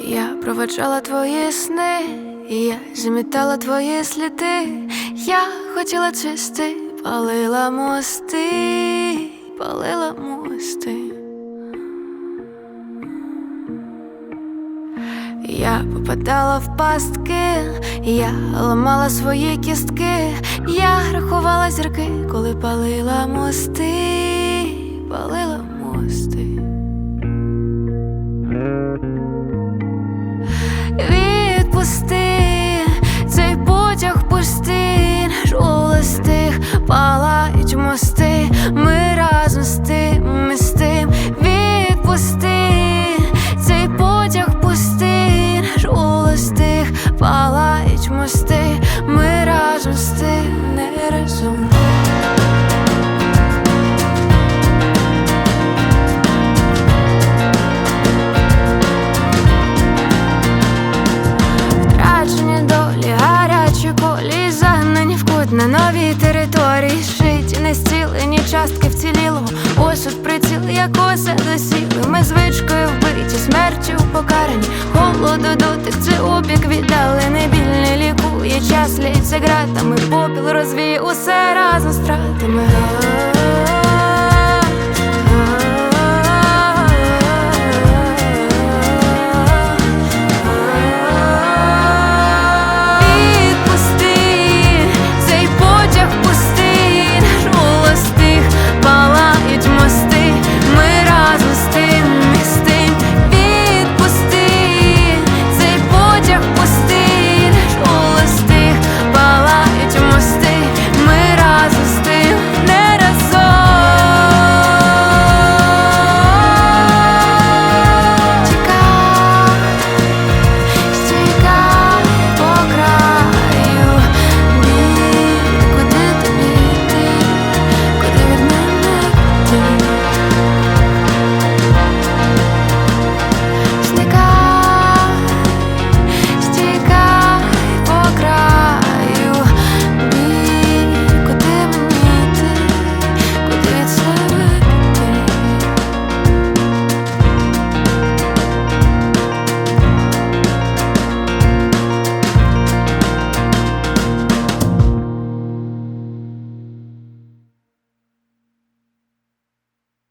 Я проведжала твої сни, я замітала твої сліди. Я хотіла чисти, палила мости, палила мости. Я попадала в пастки, я ламала свої кістки. Я рахувала зірки, коли палила мости, палила мости. Відпусти, цей потяг пусти, наш улистих палають мости. Ми разом з тим, ми з тим. Відпусти, цей потяг пусти, наш улистих палають мости. Ми разом з тим, не разом. На новій території шиті, незцілені частки вцілілого. Осуд приціл, як осе досіли. Ми звичкою вбиті, смертю покарані. Холоду дотик, це опік віддалений. Біль не лікує, час лється ґратами. Попіл розвіє усе разом з стратами.